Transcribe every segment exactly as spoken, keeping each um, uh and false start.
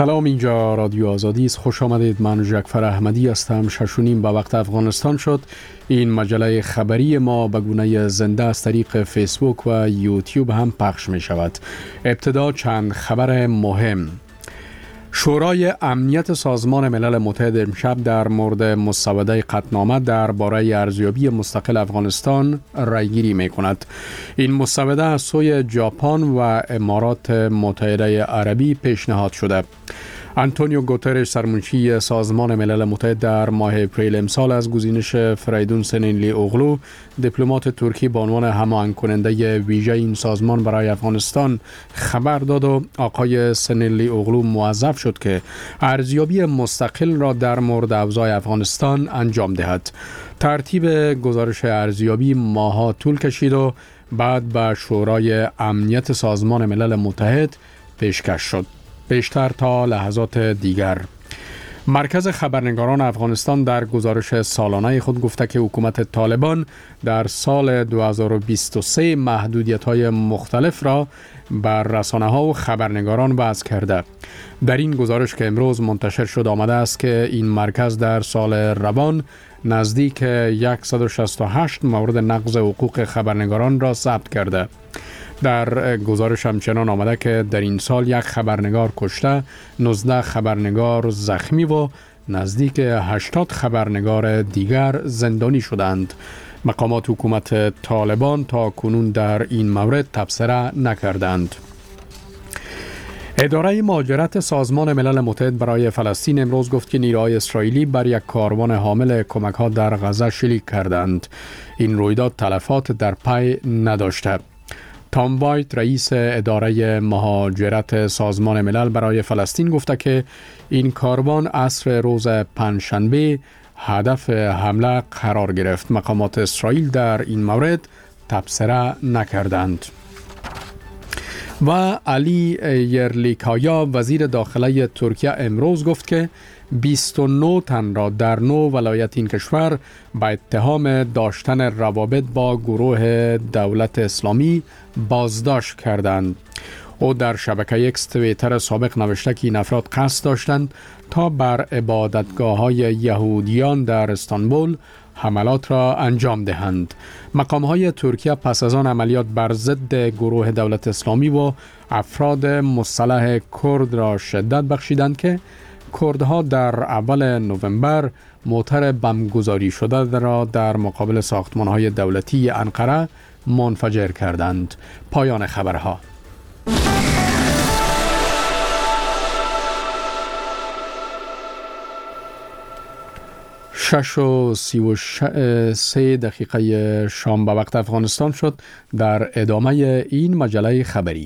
سلام، اینجا رادیو آزادی است. خوش آمدید. من جعفر احمدی هستم. شش و نیم به وقت افغانستان شد. این مجله خبری ما به گونه زنده از طریق فیسبوک و یوتیوب هم پخش می شود. ابتدا چند خبر مهم. شورای امنیت سازمان ملل متحد امشب در مورد مسوده قطعنامه درباره ارزیابی مستقل افغانستان رایگیری می کند. این مسوده از سوی ژاپن و امارات متحده عربی پیشنهاد شده. آنتونیو گوترش، سرمنشی سازمان ملل متحد، در ماه اپریل امسال از گزینش فریدون سنینلی اوغلو، دیپلمات ترکی به عنوان هماهنگ کننده ویژه این سازمان برای افغانستان خبر داد و آقای سنینلی اوغلو موظف شد که ارزیابی مستقل را در مورد اوضاع افغانستان انجام دهد. ترتیب گزارش ارزیابی ماه‌ها طول کشید و بعد به شورای امنیت سازمان ملل متحد پیشکش شد. بیشتر تا لحظات دیگر. مرکز خبرنگاران افغانستان در گزارش سالانه خود گفته که حکومت طالبان در سال دو هزار و بیست و سه محدودیت‌های مختلف را بر رسانه‌ها و خبرنگاران وضع کرده. در این گزارش که امروز منتشر شد آمده است که این مرکز در سال روان نزدیک صد و شصت و هشت مورد نقض حقوق خبرنگاران را ثبت کرده. در گزارش همچنان آمده که در این سال یک خبرنگار کشته، نوزده خبرنگار زخمی و نزدیک هشتاد خبرنگار دیگر زندانی شدند. مقامات حکومت طالبان تا کنون در این مورد تبصره نکردند. اداره مهاجرت سازمان ملل متحد برای فلسطین امروز گفت که نیروهای اسرائیلی بر یک کاروان حامل کمک‌ها در غزه شلیک کردند. این رویداد تلفات در پی نداشته. تام وایت، رئیس اداره مهاجرت سازمان ملل برای فلسطین، گفته که این کاروان عصر روز پنجشنبه هدف حمله قرار گرفت. مقامات اسرائیل در این مورد تبصره نکردند. و علی یرلیکایا، وزیر داخله ترکیه، امروز گفت که بیست و نه تن را در نه ولایت این کشور با اتهام داشتن روابط با گروه دولت اسلامی بازداشت کردند. او در شبکه اکس توییتر سابق نوشته که این افراد قصد داشتند تا بر عبادتگاه‌های یهودیان در استانبول حملات را انجام دهند. مقام‌های ترکیه پس از آن عملیات بر ضد گروه دولت اسلامی و افراد مسلح کرد را شدت بخشیدند که کردها در اول نوامبر موتر بمبگذاری شده را در مقابل ساختمان‌های دولتی انقره منفجر کردند. پایان خبرها. شش و سی و سه دقیقه شام به وقت افغانستان شد. در ادامه این مجله خبری.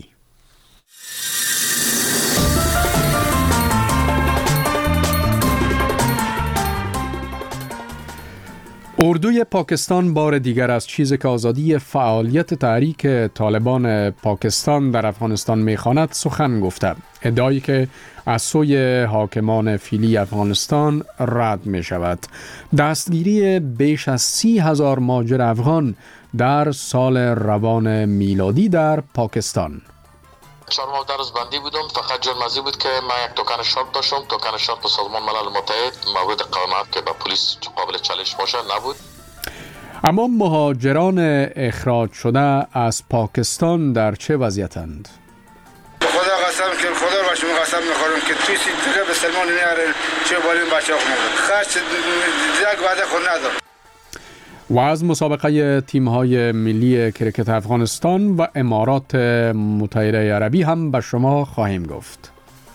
اردوی پاکستان بار دیگر از چیزی که آزادی فعالیت تحریک طالبان پاکستان در افغانستان می‌خواند سخن گفته. ادعایی که از سوی حاکمان فعلی افغانستان رد می شود. دستگیری بیش از سی هزار مهاجر افغان در سال روان میلادی در پاکستان. چهار ماه درس بندی بودم، فقط جرمزی بود که من یک دکان شرط داشتم. دکان شرط به سازمان ملل متحد مورد قانونت که به پلیس قابل چالش باشه نبود. اما مهاجران اخراج شده از پاکستان در چه وضعیتند؟ خدا قسم که خدا رو شما قسم می‌خورم که توی دیگه به سلمان نیاره چه بالی بچه‌ها خونده خرج یک وعده خود ندارم. و از مسابقه تیم‌های ملی کرکت افغانستان و امارات متحده عربی هم به شما خواهیم گفت.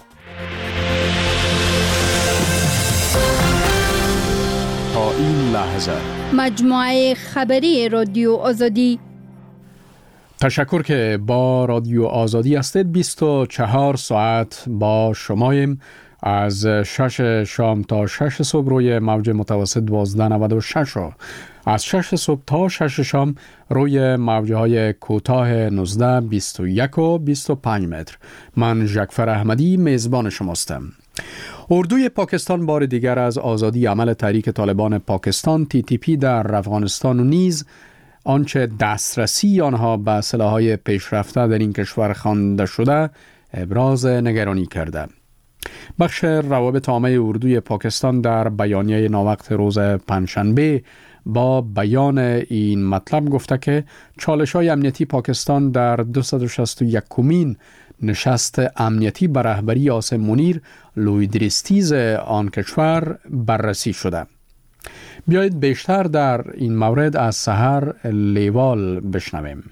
تا این لحظه مجموعه خبری رادیو آزادی. تشکر که با رادیو آزادی هستید. بیست و چهار ساعت با شماییم. از شش شام تا شش صبح روی موج متوسط دوازده نود و شش و از شش صبح تا شش شام روی موجهای کوتاه نوزده، بیست و یک و بیست و پنج متر. من جعفر احمدی میزبان شماستم. اردوی پاکستان بار دیگر از آزادی عمل تحریک طالبان پاکستان تی تی پی در افغانستان و نیز آنچه دسترسی آنها به سلاح‌های پیشرفته در این کشور خوانده شده ابراز نگرانی کرده. بخش روابط عامه اردوی پاکستان در بیانیه ناوقت روز پنجشنبه با بیان این مطلب گفته که چالش‌های امنیتی پاکستان در دویست و شصت و یکمین نشست امنیتی بر رهبری عاصم منیر لویدریستیز آن کشور بررسی شده. بیایید بیشتر در این مورد از سحر لیوال بشنویم.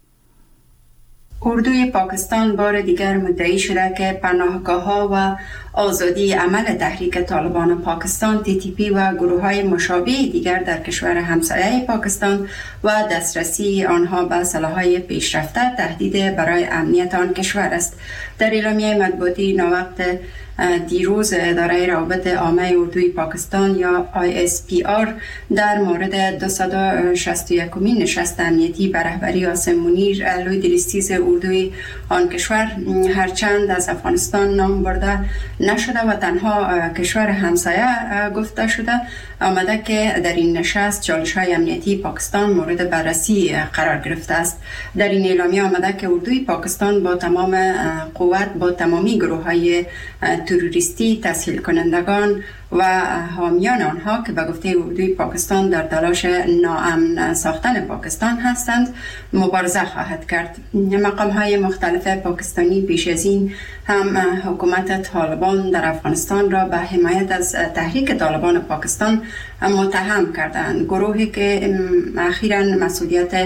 اردوی پاکستان بار دیگر مدعی شده که پناهگاه‌ها و آزادی عمل تحریک طالبان پاکستان تی تی پی و گروه‌های مشابه دیگر در کشور همسایه پاکستان و دسترسی آنها به سلاح‌های پیشرفته تهدید برای امنیت آن کشور است. در اعلامیه مطبوعاتی ناوقت دیروز اداره روابط عامه اردوی پاکستان یا آی اس پی آر در مورد دویست و شصت و یکمین نشست امنیتی بر رهبری عاصم منیر لویدریستیز اردوی آن کشور هرچند از افغانستان نام برده نشده و تنها کشور همسایه گفته شده آمده که در این نشست چالش‌های امنیتی پاکستان مورد بررسی قرار گرفته است. در این اعلامیه آمده که اردوی پاکستان با تمام قوت با تمامی گروه‌های تروریستی، تسهیل کنندگان و حامیان آنها که به گفته اردوی پاکستان در تلاش ناامن ساختن پاکستان هستند مبارزه خواهد کرد. مقام‌های مختلف پاکستانی پیش از این هم حکومت طالبان در افغانستان را به حمایت از تحریک طالبان پاکستان متهم کردند. گروهی که اخیراً مسئولیت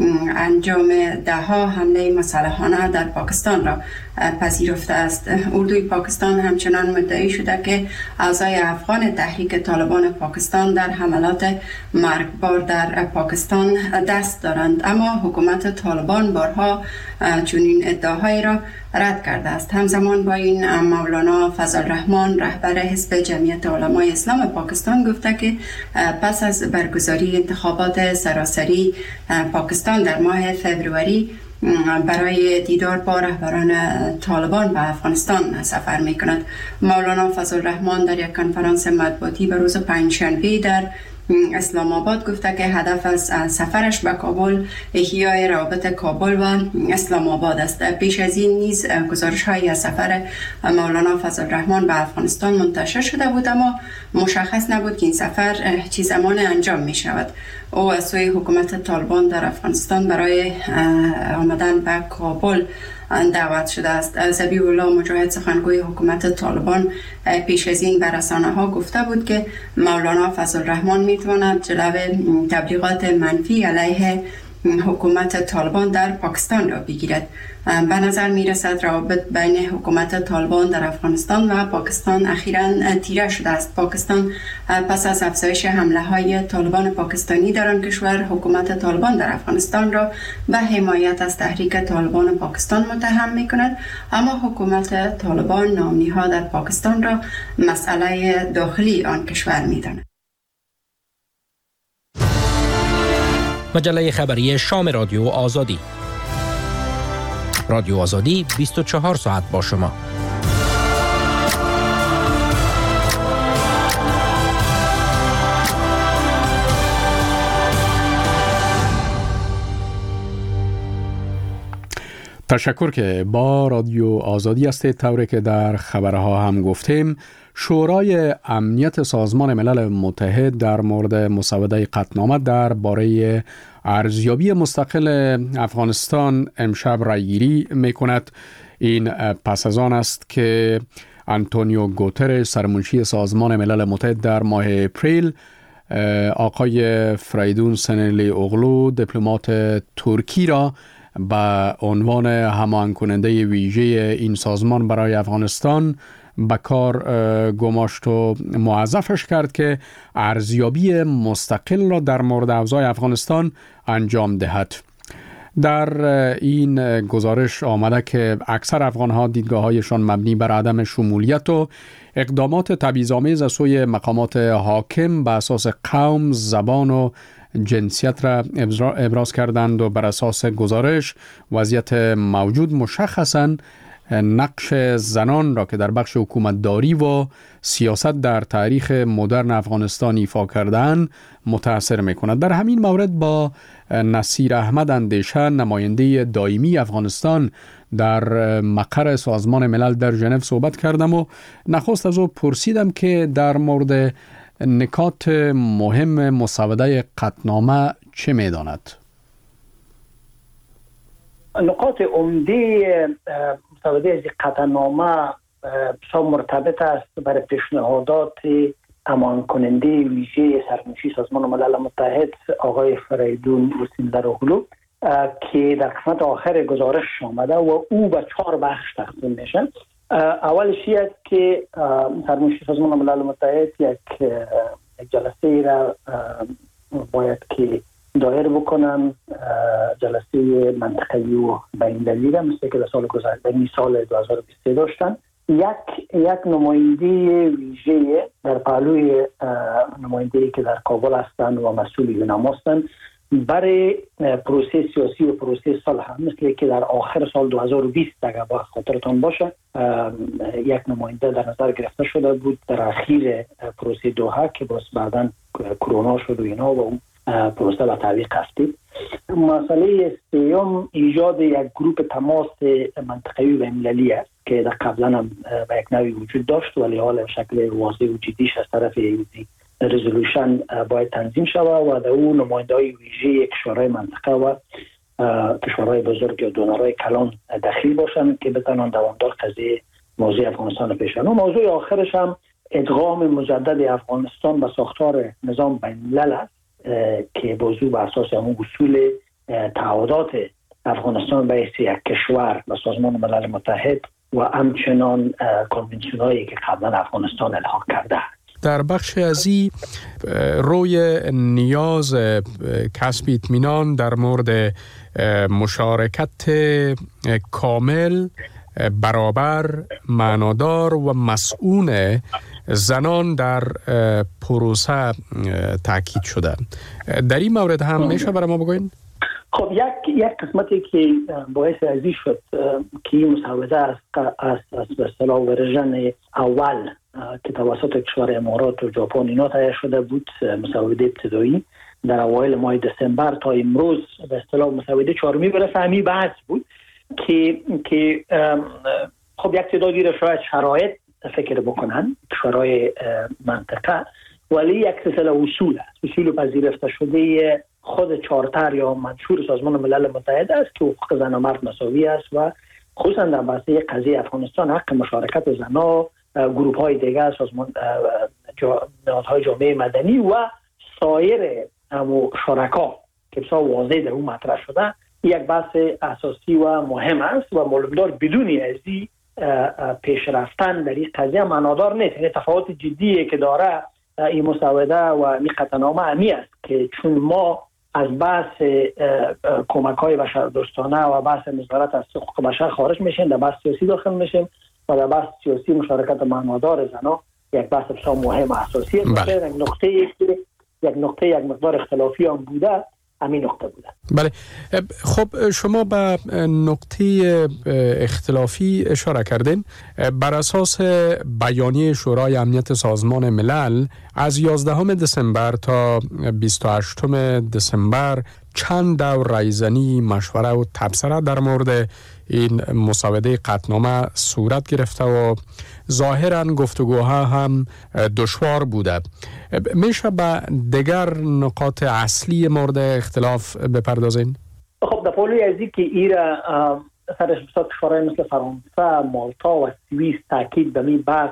انجام ده ها حمله مسلحانه در پاکستان را پذیرفته است. اردوی پاکستان همچنان مدعی شده که اعضای افغان تحریک طالبان پاکستان در حملات مرگبار در پاکستان دست دارند، اما حکومت طالبان بارها چنین ادعاهایی را رد کرده است. همزمان با این مولانا فضل الرحمن رهبر حزب جمعیت علمای اسلام پاکستان گفته که پس از برگزاری انتخابات سراسری پاکستان در ماه فوریه برای دیدار با رهبران طالبان به افغانستان سفر می کند. مولانا فضل الرحمن در یک کنفرانس مطبوعاتی به روز پنجشنبه در اسلام آباد گفته که هدف از سفرش به کابل احیای روابط کابل و اسلام آباد است. پیش از این نیز گزارش هایی از سفر مولانا فضل الرحمن به افغانستان منتشر شده بود، اما مشخص نبود که این سفر چه زمان انجام می شود. او از سوی حکومت طالبان در افغانستان برای آمدن به کابل دعوت شده است. ذبیح الله مجاهد سخنگوی حکومت طالبان پیش از این به رسانه ها گفته بود که مولانا فضل الرحمن می تواند جلو تبلیغات منفی علیه حکومت طالبان در پاکستان را بگیرد. به نظر می رسد روابط بین حکومت طالبان در افغانستان و پاکستان اخیراً تیره شده است. پاکستان پس از افزایش حمله های طالبان پاکستانی در آن کشور حکومت طالبان در افغانستان را به حمایت از تحریک طالبان پاکستان متهم می کند، اما حکومت طالبان نامنی‌ها در پاکستان را مسئله داخلی آن کشور می داند. مجله خبری شام رادیو آزادی. رادیو آزادی بیست و چهار ساعت با شما. تشکر که با رادیو آزادی هستید. طوری که در خبرها هم گفتیم، شورای امنیت سازمان ملل متحد در مورد مسوده قطعنامه در باره ارزیابی مستقل افغانستان امشب رایگیری می کند. این پس از آن است که آنتونیو گوترش سرمنشی سازمان ملل متحد در ماه اپریل آقای فریدون سنلی اغلو دیپلمات ترکی را به عنوان هماهنگ کننده ویژه این سازمان برای افغانستان به کار گماشت و موظفش کرد که ارزیابی مستقل را در مورد اوضاع افغانستان انجام دهد. در این گزارش آمده که اکثر افغان‌ها دیدگاه‌هایشان مبنی بر عدم شمولیت و اقدامات تبعیض‌آمیز از سوی مقامات حاکم به اساس قوم، زبان و جنسیت را ابراز کردند و بر اساس گزارش وضعیت موجود مشخصاً نقش زنان را که در بخش حکومتداری و سیاست در تاریخ مدرن افغانستان ایفا کردند متاثر می‌کند. در همین مورد با نصیر احمد اندیشه، نماینده دائمی افغانستان در مقر سازمان ملل در ژنو صحبت کردم و نخست از او پرسیدم که در مورد نکات مهم مسوده قطعنامه چه می‌داند؟ نقاط عمده مسوده قطعنامه بسیار مرتبط است برای پیشنهادات امان کننده ویژه سرنوشت سازمان ملل متحد آقای فریدون حسین دراغلو که در قسمت آخر گزارش آمده و او به چهار بخش تقسیم میشه. اولش است که سرنوشت سازمان ملل متحد یک جلسه را باید که دایر بکنن، جلسه منطقه‌ای و بین‌المللی را مثل که در سال گذشته سال دو هزار و بیست و سه داشتن. یک یک نماینده ویژه در پهلوی نماینده‌ای که در کابل هستند و مسئول یونام هستند برای پروسه سیاسی و پروسه صلح، مثل که در آخر سال دو هزار و بیست اگر با خاطرتان باشه یک نماینده در نظر گرفته شده بود در اخیر پروسه دوحه که باز بعداً کرونا شد و اینا و اون پروسه به تعویق افتید. مسئله سوم ایجاد یک گروپ تماس منطقه‌ای و بین‌المللی است که در قبلا هم به یک نوعی وجود داشت ولی حالا شکل واضح و جدیش از طرف ایوزی رزولوشن باید تنظیم شود و در اون نماینده‌های ویژه کشورهای منطقه و کشورهای بزرگ یا دونرهای کلان دخیل باشند که بتوانند دوامدار قضیه موضوع افغانستان پیش برند. موضوع آخرش هم ادغام مجدد افغانستان به ساختار نظام بین‌الملل است که موضوع بر اساس همون اصول تعهدات افغانستان به حیث یک کشور و سازمان ملل متحد و همچنان کنونسیون‌هایی که قبلا افغانستان الحاق کرده. در بخش ازی روی نیاز کسب اطمینان در مورد مشارکت کامل، برابر، معنادار و مسئول زنان در پروسه تاکید شده. در این مورد هم میشه برای ما بگوین؟ خب یک یک قسمتی که باعث ازی شد که این مسوده از از به اصطلاح ورژن اول که توسط کشور امارات و ژاپن اینا تهیه شده بود، مسوده ابتدایی در اوایل ماه دسامبر تا امروز به اصطلاح مسوده چهارمی برسه، همی بحث بود که که خب یک تعدادی را شاید شرایط فکر بکنن کشورهای منطقه، ولی یک سلسله اصول است، اصول پذیرفته شده خود چارتر یا منشور سازمان ملل متحد است که حقوق زن و مرد مساوی است و خصوصا در بحث قضیه افغانستان حق مشارکت زنها، گروه های دیگر، سازمان نهادهای جامعه مدنی و سایر شرکا که بسیار واضح در اون مطرح شده یک بحث اساسی و مهم است و معلومدار بدون ازی پیش رفتن در این قضیه معنادار نیست. یعنی تفاوت جدیه که داره این مسوده و این قطعنامه همی است که چون ما از بحث کمک های بشر دوستانه و بحث نظارت از حقوق بشر خارج میشیم، در بحث سیاسی داخل میشیم و در بحث سیاسی مشارکت معنادار زنها یک بحث بسیار مهم اساسی است. یک نقطه یک نقطه یک مقدار اختلافی هم بوده، همین نقطه بوده. بله، خب شما به نقطه اختلافی اشاره کردین. بر اساس بیانیه شورای امنیت سازمان ملل از یازدهم دسامبر تا بیست و هشتم دسامبر چند دور رایزنی، مشوره و تبصره در مورد این مسوده قطعنامه صورت گرفته و ظاهراً گفتگوها هم دشوار بوده. میشه به دیگر نقاط اصلی مورد اختلاف بپردازین؟ خب در پولوی ازی که ایرا سرش بسیار کشورهای مثل فرانسه، مالتا و سوئیس تاکید به این بحث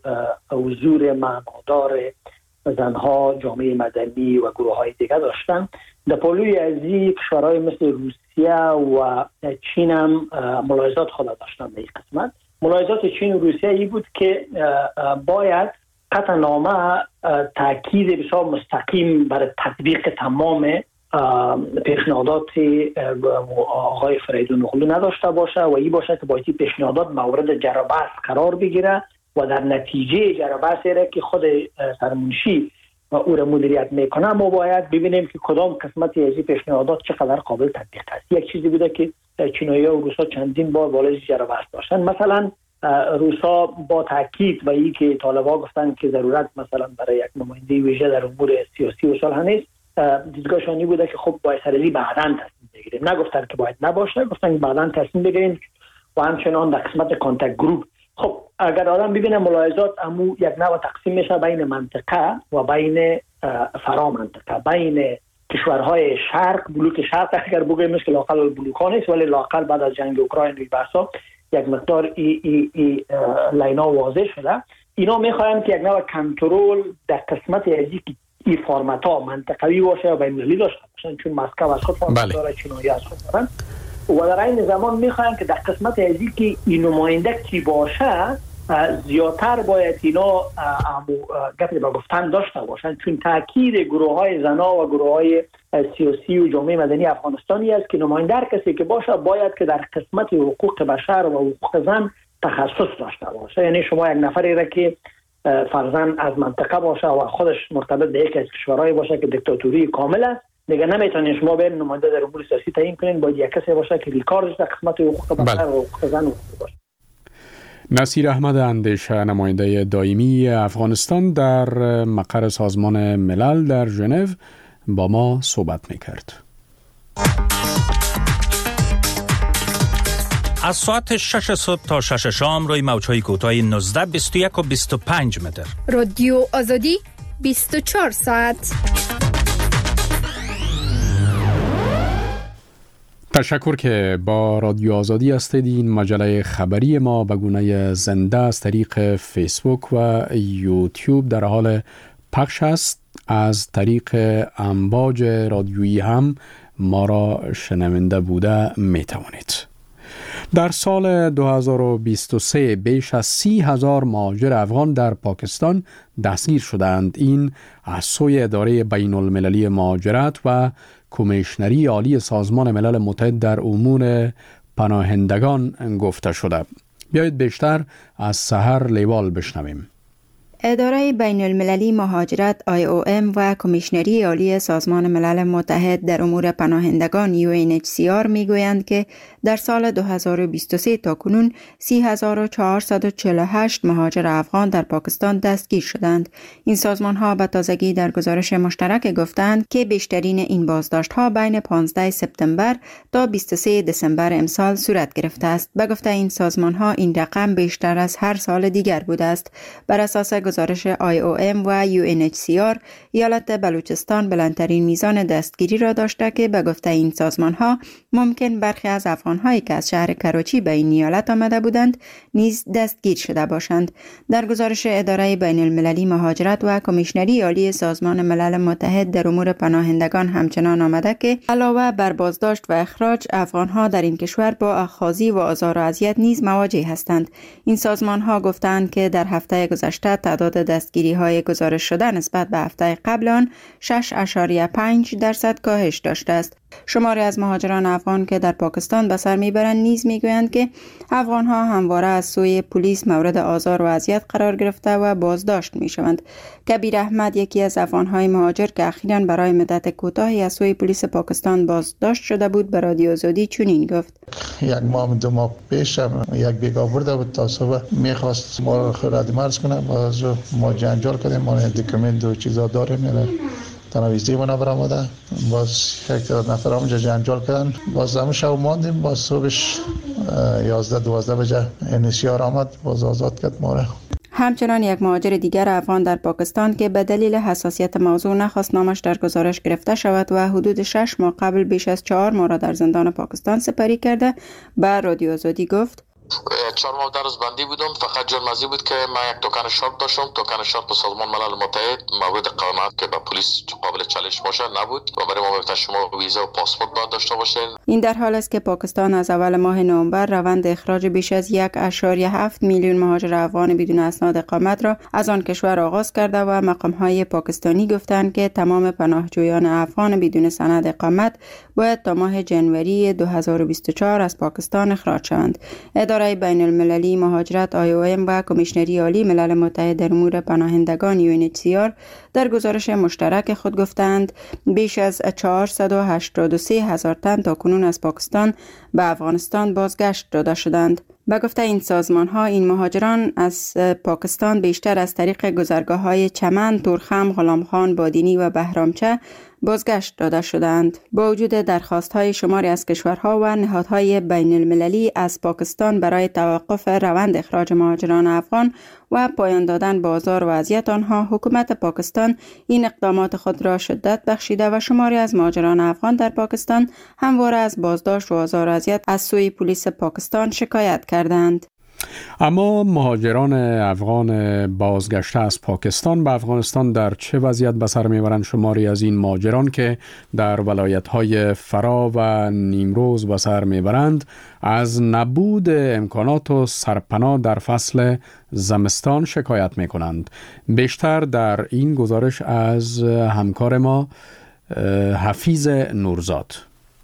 حضور معنادار زنها، جامعه مدنی و گروه های دیگر داشتن. در پولوی ازی کشورهای مثل روسیه و چین هم ملاحظات خود داشتن به این قسمت. ملاحظات چین و روسیه ای بود که باید قطعنامه تاکید بسیار مستقیم برای تطبیق تمام پیشنهادات آقای فریدون اغلو نداشته باشه و این باشه که باید پیشنهادات مورد جربحث قرار بگیره و در نتیجه جربحث را که خود سرمنشی و او را مدیریت میکنه ما باید ببینیم که کدام قسمتی از این پیشنهادات چقدر قابل تطبیق است. یک چیزی بوده که چینایی‌ها و روس‌ها چندین بار بالای جربحث داشتن. مثلا روس‌ها با تاکید و این که طالب‌ها گفتن که ضرورت مثلا برای یک نماینده ویژه در امور سیاسی و صلح نیست، دیدگاهشانی بوده که خب باید سرلی بعداً تصمیم بگیریم. نگفتن که باید نباشه، گفتن که بعداً تصمیم بگیریم و همچنان در قسمت کانتکت گروپ. خب اگر آدم ببینه ملاحظات امو یک نوع تقسیم میشه بین منطقه و بین فرا منطقه، بین کشورهای شرق، بلوک شرق اگر بگوییم که لاقل بلوکان است، ولی لاقل بعد از جنگ اوکراین و بحثا یک مقدار ای, ای, ای لینا واضح شده. اینا میخواین که یک نوع کنترل در قسمت ازی که این فرمت ها منطقوی باشه و بین‌المللی داشته باشن، چون مسکو از خود فرمت بله. داره، چینایی از خود دارن، و در این زمان میخواین که در قسمت ازی که این نماینده کی باشه زیادتر باید اینا گفتی با گفتن داشته باشن، چون تاکید گروه های زنا و گروه های سیاسی و جامعه مدنی افغانستانی است که نماینده کسی که باشه باید که در قسمت حقوق بشر و حقوق زن تخصص داشته باشه. یعنی شما یک نفری را که فرزن از منطقه باشه و خودش مرتبط به یک از کشورهای باشه که دیکتاتوری کامل است، دیگه نمیتونید شما برین نماینده در امور سیاسی تعیین کنین، باید یک کسی باشه که ریکاردش در قسمت حقوق بشر و حقوق زن باشه. نصیر احمد اندیشه، نماینده دائمی افغانستان در مقر سازمان ملل در ژنو، با ما صحبت میکرد. از ساعت شش صبح تا شش شام روی موج‌های کوتاه نوزده، بیست و یک و بیست و پنج متر. رادیو آزادی بیست و چهار ساعت. تشکر که با رادیو آزادی هستید. این مجله خبری ما به گونه زنده از طریق فیسبوک و یوتیوب در حال پخش است. از طریق امواج رادیویی هم ما را شنونده بوده می توانید. در سال دو هزار و بیست و سه بیش از سی هزار مهاجر افغان در پاکستان دستگیر شدند. این از سوی اداره بین المللی مهاجرت و کمیشنری عالی سازمان ملل متحد در امور پناهندگان گفته شده. بیایید بیشتر از سحر لیوال بشنویم. اداره بین المللی مهاجرت آی او ام و کمیشنری عالی سازمان ملل متحد در امور پناهندگان یو ان اچ سی آر می گویند که در سال دو هزار و بیست و سه تا کنون سی هزار و چهارصد و چهل و هشت مهاجر افغان در پاکستان دستگیر شدند. این سازمان ها به تازگی در گزارش مشترک گفتند که بیشترین این بازداشت ها بین پانزده سپتامبر تا بیست و سه دسامبر امسال صورت گرفته است. به گفته این سازمان ها این رقم بیشتر از هر سال دیگر بوده است. بر اساس گزارش آی او ام و یو ان اچ سی آر، ایالت بلوچستان بلندترین میزان دستگیری را داشته که به گفته این سازمان ها ممکن برخی از افغان هایی که از شهر کراچی به این ایالت آمده بودند نیز دستگیر شده باشند. در گزارش اداره بین المللی مهاجرت و کمیشنری عالی سازمان ملل متحد در امور پناهندگان همچنان آمده که علاوه بر بازداشت و اخراج، افغان ها در این کشور با اخاذی و آزار و اذیت نیز مواجه هستند. این سازمان ها گفتند که در هفته گذشته تعداد دستگیری های گزارش شده نسبت به هفته قبل آن شش اشاریه پنج درصد کاهش داشته است. شماری از مهاجران افغان که در پاکستان به سر میبرند نیز میگویند که افغان ها همواره از سوی پلیس مورد آزار و اذیت قرار گرفته و بازداشت میشوند. کبیر احمد، یکی از افغان های مهاجر که اخیراً برای مدت کوتاهی از سوی پلیس پاکستان بازداشت شده بود، به رادیو آزادی چنین گفت: یک ماه دو ماه پیش یک بیگا برده بود تا صبح میخواست ما رو خیرات مرز کنه، باز ما جنجال کردیم، ما دکومنت و چیزا داره میره تنویزی منا برآمده، باز یک تعداد نفر همونجا جنجال کردن، باز همون شب ماندیم، باز صبحش یازده دوازده بجه انیسیار آمد، باز آزاد کرد ما را. همچنان یک مهاجر دیگر افغان در پاکستان که به دلیل حساسیت موضوع نخواست نامش در گزارش گرفته شود و حدود شش ماه قبل بیش از چهار ماه را در زندان پاکستان سپری کرده، به رادیو آزادی گفت: چهار ماه در بندی بودم، فقط جرمزی بود که من یک دکان شرط داشتم. دکان شرط به سازمان ملل متحد مورد قانونت که به پلیس قابل چالش باشه نبود و برای ما گفت شما ویزا و پاسپورت باید داشته باشین. این در حال است که پاکستان از اول ماه نوامبر روند اخراج بیش از یک اشاریه هفت میلیون مهاجر افغان بدون اسناد اقامت را از آن کشور آغاز کرده و مقام‌های پاکستانی گفتند که تمام پناهجویان افغان بدون سند اقامت باید تا ماه جنوری دو هزار و بیست و چهار از پاکستان اخراج شوند. اداره بین المللی مهاجرت آی او ام و کمیشنری عالی ملل متحد در امور پناهندگان یو ان اچ سی آر در گزارش مشترک خود گفتند بیش از چهارصد و هشتاد و سه هزار تن تا کنون از پاکستان به افغانستان بازگشت داده شدند. به گفته این سازمان ها، این مهاجران از پاکستان بیشتر از طریق گذرگاه های چمن، تورخم، غلامخان، بادینی و بهرامچه بازگشت داده شدند. با وجود درخواست‌های شماری از کشورها و نهادهای بین المللی از پاکستان برای توقف روند اخراج مهاجران افغان و پایان دادن به آزار و اذیت آنها، حکومت پاکستان این اقدامات خود را شدت بخشیده و شماری از مهاجران افغان در پاکستان همواره از بازداشت و آزار و اذیت از سوی پلیس پاکستان شکایت کردند. اما مهاجران افغان بازگشته از پاکستان به افغانستان در چه وضعیت به سر میبرند؟ شماری از این مهاجران که در ولایت‌های فرا و نیمروز به سر میبرند از نبود امکانات و سرپناه در فصل زمستان شکایت میکنند. بیشتر در این گزارش از همکار ما حفیظ نورزاد.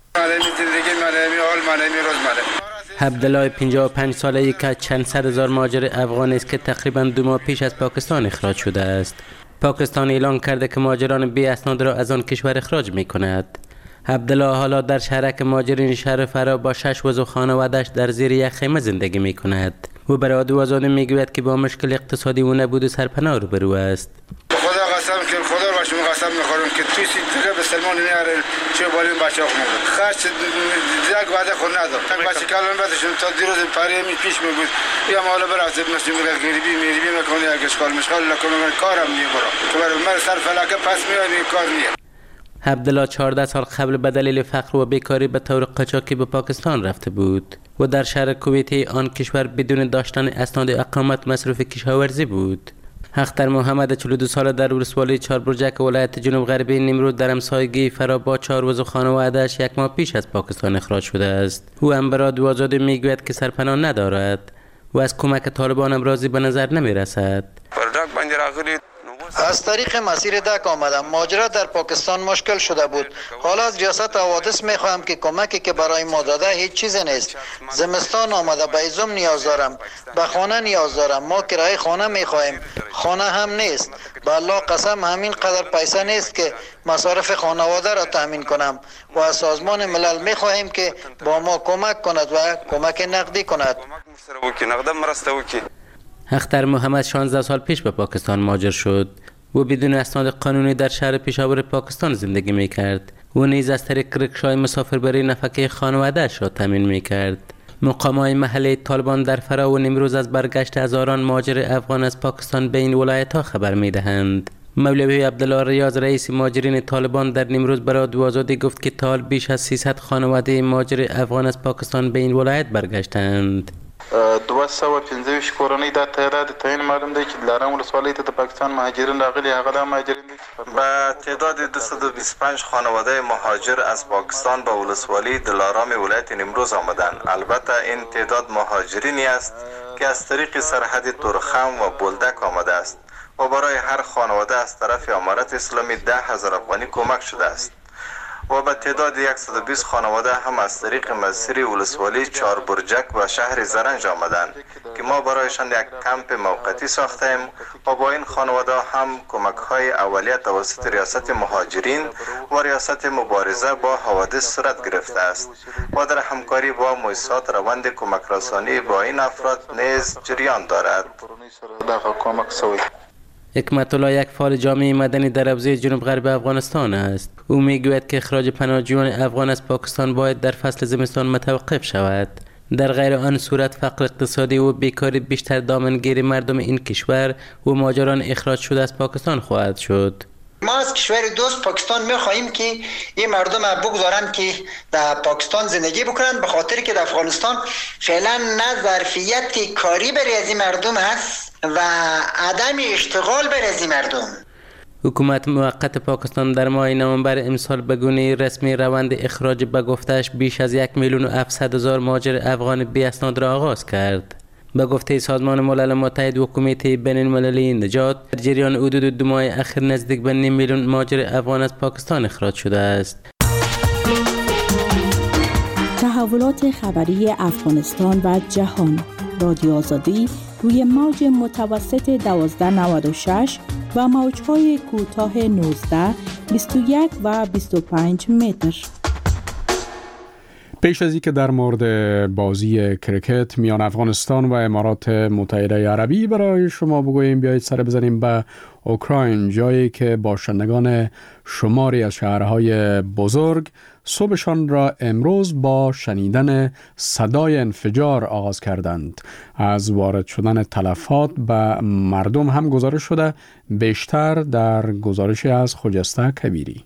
عبدالله پنجاه و پنج ساله که چند صد هزار مهاجر افغان است که تقریبا دو ماه پیش از پاکستان اخراج شده است. پاکستان اعلان کرده که مهاجران بی اسناد را از آن کشور اخراج می کند. عبدالله حالا در شهرک مهاجرین شهر فرا با شش عضو خانواده‌اش در زیر یک خیمه زندگی می کند. او برای رادیو آزادی می گوید که با مشکل اقتصادی و نبود سرپناه روبرو است. خدا قسم که خدا را شما قسم می‌خورم که توی دیگه به سلمان نمیاره چه بالین بچه‌ها خونه خرج دیگه بعد خود نداد tak بچه کلان بعدشون تا دیروز پاره می پیش میگود یا مالا برات نشون میگه گریبی میریبی میکنه اگه اشکال مشکل لکن کارم میبره که برای من سر فلکه پس میاد کار نیه. عبدالله چهارده سال قبل به دلیل فقر و بیکاری به طور قاچاقی به پاکستان رفته بود و در شهر کویتی آن کشور بدون داشتن اسناد اقامت مصروف کشاورزی بود. اختر محمد چهل و دو ساله در ولسوالی چهار برجک ولایت جنوب غربی نیمروز در همسایگی فرا با چهار عضو خانواده‌اش یک ماه پیش از پاکستان اخراج شده است. او هم به رادیو آزادی میگوید که سرپناه ندارد و از کمک طالبان هم راضی به نظر نمیرسد. از طریق مسیر دک آمدم. ماجرا در پاکستان مشکل شده بود. حالا از ریاست حوادث میخواهم که کمکی که برای ما داده هیچ چیز نیست. زمستان آمده، به ایزم نیاز دارم، به خانه نیاز دارم. ما کرایه خانه میخواهیم، خانه هم نیست. به الله قسم همین قدر پیسه نیست که مصارف خانواده را تامین کنم و از سازمان ملل میخواهیم که با ما کمک کند و کمک نقدی کند. اختر محمد شانزده سال پیش به پاکستان مهاجر شد و بدون اسناد قانونی در شهر پیشاور پاکستان زندگی میکرد و نیز از طریق رکشای مسافربری نفقه خانواده‌اش را تامین میکرد. مقامات محلی طالبان در فرا و نیمروز از برگشت هزاران مهاجر افغان از پاکستان به این ولایت‌ها خبر میدهند. مولوی عبدالله ریاض رئیس مهاجرین طالبان در نیمروز برای رادیو آزادی گفت که تا بیش از سیصد خانواده مهاجر افغان از پاکستان به این ولایت برگشتند. دویست و پنځه ویشت کورنۍ دا تعداد تعیین معلوم دی چې دلارام ولسوالۍ ته د پاکستان مهاجرین راغلي هغه د مهاجرین دي. با تعداد دویست و بیست و پنج خانواده مهاجر از پاکستان به ولسوالی دلارام ولایت نیمروز آمدند. البته این تعداد مهاجرینی است که از طریق سرحد تورخم و بولدک آمده است و برای هر خانواده از طرف امارت اسلامی ده هزار افغانی کمک شده است و به تعداد صد و بیست خانواده هم از طریق مسیر ولسوالی چهار برجک و شهر زرنج آمدند که ما برایشان یک کمپ موقتی ساختیم و با این خانواده هم کمک های اولیه توسط ریاست مهاجرین و ریاست مبارزه با حوادث صورت گرفته است و در همکاری با مؤسسات روند کمک رسانی با این افراد نیز جریان دارد. حکمت الله یک فعال جامعه مدنی در حوزه جنوب غرب افغانستان است. او میگوید که اخراج پناهجویان افغان از پاکستان باید در فصل زمستان متوقف شود. در غیر آن صورت فقر اقتصادی و بیکاری بیشتر دامنگیر مردم این کشور و مهاجران اخراج شده از پاکستان خواهد شد. ما از کشور دوست پاکستان می‌خواهیم که این مردم بگذارن که در پاکستان زندگی بکنن، به خاطر که در افغانستان فعلا نه ظرفیت کاری برای از این مردم هست و عدم اشتغال برای از این مردم. حکومت موقت پاکستان در ماه نوامبر امسال به گونه رسمی روند اخراج به گفته‌اش بیش از یک میلیون و هفتصد هزار مهاجر افغان بی اسناد را آغاز کرد. به گفته سازمان ملل متحد و کمیته بین المللی نجات، در جریان حدود دو ماه اخیر نزدیک به نیم میلیون مهاجر افغان از پاکستان اخراج شده است. تحولات خبری افغانستان و جهان، رادیو آزادی روی موج متوسط دوازده نود و شش و موج‌های کوتاه نوزده، بیست و یک و بیست و پنج متر. پیش از اینکه در مورد بازی کرکت میان افغانستان و امارات متحده عربی برای شما بگوییم، بیایید سر بزنیم به اوکراین، جایی که باشندگان شماری از شهرهای بزرگ صبحشان را امروز با شنیدن صدای انفجار آغاز کردند. از وارد شدن تلفات به مردم هم گزارش شده، بیشتر در گزارشی از خجسته کبیری.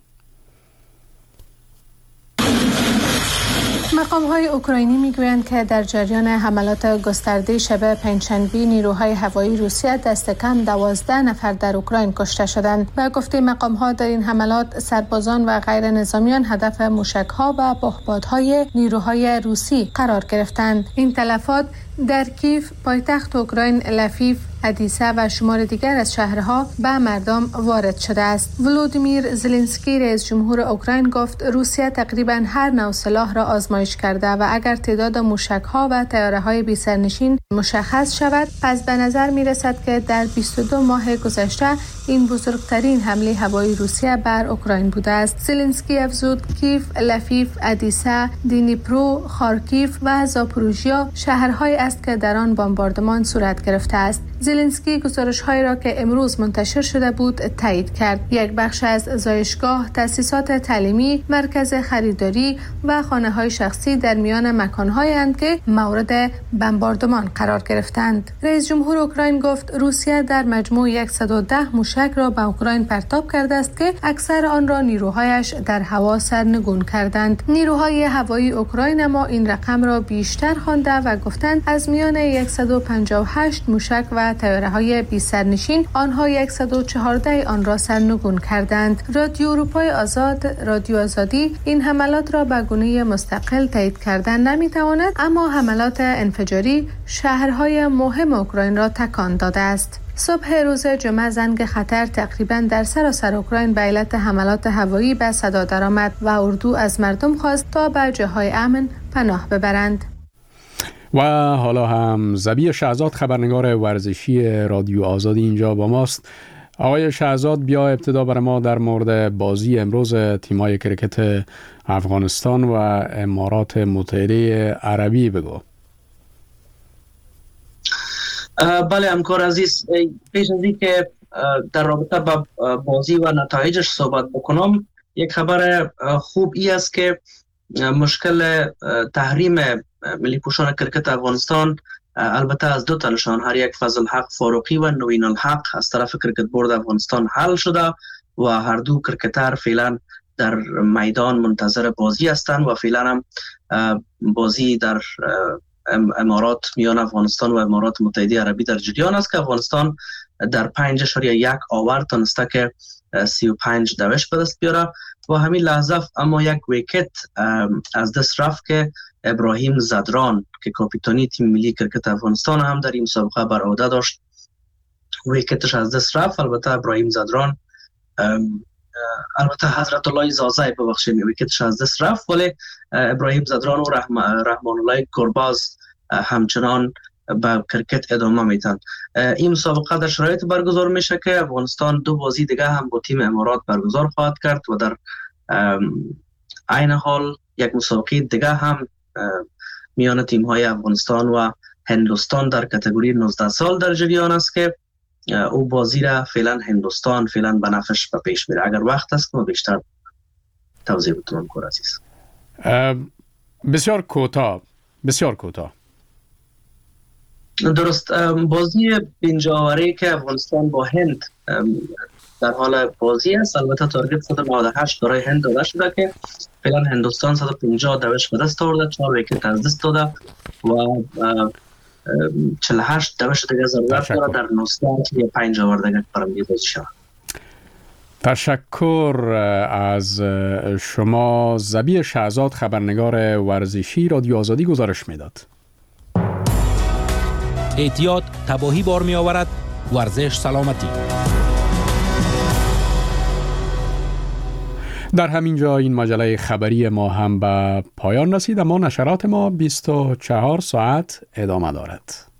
مقام‌های اوکراینی میگویند که در جریان حملات گسترده شب پنجشنبه نیروهای هوایی روسیه دست کم دوازده نفر در اوکراین کشته شدند. به گفته مقام‌ها در این حملات سربازان و غیر نظامیان هدف موشک‌ها و بمبارهای نیروهای روسی قرار گرفتند. این تلفات در کیف، پایتخت اوکراین، لفیف، ادیسه و شمار دیگر از شهرها به مردم وارد شده است. ولودیمیر زلنسکی رئیس جمهور اوکراین گفت روسیه تقریبا هر نوع سلاح را آزمایش کرده و اگر تعداد موشک‌ها و طیاره‌های بی سرنشین مشخص شود، پس به نظر می‌رسد که در بیست و دو ماه گذشته این بزرگترین حمله هوایی روسیه بر اوکراین بوده است. زلنسکی افزود کیف، لفیف، ادیسه، دینیپرو، خارکیف و زاپوروژیا شهرهایی است که در آن بمباردمان صورت گرفته است. زلنسکی گزارش‌هایی را که امروز منتشر شده بود تایید کرد. یک بخش از زایشگاه، تأسیسات تعلیمی، مرکز خریداری و خانه‌های شخصی در میان مکان‌هایی اند که مورد بمباردمان قرار گرفتند. رئیس جمهور اوکراین گفت روسیه در مجموع صد و ده موشک را به اوکراین پرتاب کرده است که اکثر آن را نیروهایش در هوا سرنگون کردند. نیروهای هوایی اوکراین اما این رقم را بیشتر خوانده و گفتند از میان صد و پنجاه و هشت موشک و طیاره‌های بی سرنشین آنها صد و چهارده آن را سرنگون کردند. رادیو اروپای آزاد، رادیو آزادی این حملات را به گونه مستقل تایید کردن نمی‌تواند، اما حملات انفجاری شهرهای مهم اوکراین را تکان داده است. صبح روز جمعه زنگ خطر تقریباً در سراسر اوکراین به علت حملات هوایی به صدا درآمد و اردو از مردم خواست تا به جاهای امن پناه ببرند. و حالا هم زبی شهزاد، خبرنگار ورزشی رادیو آزادی اینجا با ماست. آقای شهزاد، بیا ابتدا برای ما در مورد بازی امروز تیمای کرکت افغانستان و امارات متحده عربی بگو. بله همکار عزیز، پیش از اینکه در رابطه با بازی و نتایجش صحبت بکنم، یک خبر خوب ای است که مشکل تحریم ملی پوشان کرکت افغانستان البته از دو تنشان، هر یک فضل حق فاروقی و نوین الحق از طرف کرکت بورد افغانستان حل شده و هر دو کرکتر فعلا در میدان منتظر بازی هستند و فعلا هم بازی در امارات میان افغانستان و امارات متحده عربی در جریان است که افغانستان در پنج اشاریه یک آور تونسته که سی و پنج دوش به دست بیاره و همین لحظه اما یک ویکت از دست رفت که ابراهیم زدران که کاپیتانی تیم ملی کرکت افغانستان هم در این مسابقه بر عهده داشت، ویکتش از دست رفت. البته ابراهیم زدران البته حضرت الله زازای ببخشید ویکتش از دست رفت، ولی ابراهیم زدران و رحم رحمان الله گرباز همچنان به کرکت ادامه میتن. این مسابقه در شرایط برگزار میشه که افغانستان دو بازی دیگه هم با تیم امارات برگزار خواهد کرد و در عین حال یک مسابقه دیگه هم میان تیم های افغانستان و هندوستان در کاتگوری نوزده سال در جریان است که او بازی را فعلا هندوستان فعلا به نفعش به پیش میره. اگر وقت است ما بیشتر توضیح بتونم کار عزیز. بسیار کوتاه بسیار کوتاه درست، بازی بینجاوری که افغانستان با هند در حال بازی است، البته تارگت صد و نود و هشت برای هند داده شده که فعلا هندوستان صد و پنجاه دوش به دست آورده، چهار ویکت از دست داده و چهل و هشت دوش دیگه ضرورت داره در نوزده یا پنج آورده برای بازی شود. تشکر از شما. زبی شهزاد، خبرنگار ورزشی رادیو آزادی گزارش میداد. احتیاط تباهی بار می آورد، ورزش سلامتی. در همین جا این مجله خبری ما هم به پایان رسید، اما نشرات ما بیست و چهار ساعت ادامه دارد.